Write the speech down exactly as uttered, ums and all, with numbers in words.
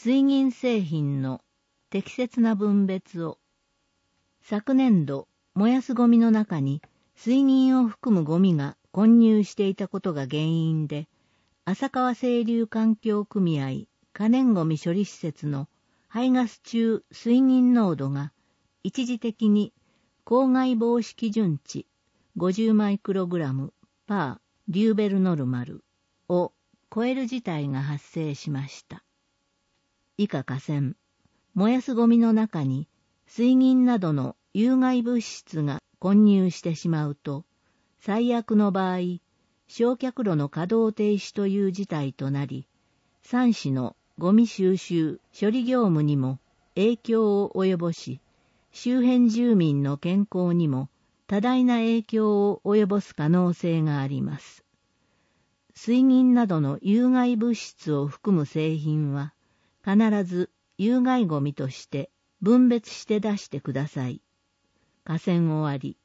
水銀製品の適切な分別を。昨年度、燃やすゴミの中に水銀を含むゴミが混入していたことが原因で、浅川清流環境組合可燃ゴミ処理施設の排ガス中水銀濃度が一時的に公害防止基準値ごじゅうマイクログラムパーリューベルノルマルを超える事態が発生しました。以下下線、燃やすゴミの中に水銀などの有害物質が混入してしまうと、最悪の場合、焼却炉の稼働停止という事態となり、産市のゴミ収集・処理業務にも影響を及ぼし、周辺住民の健康にも多大な影響を及ぼす可能性があります。水銀などの有害物質を含む製品は、必ず有害ゴミとして分別して出してください。下線終わり。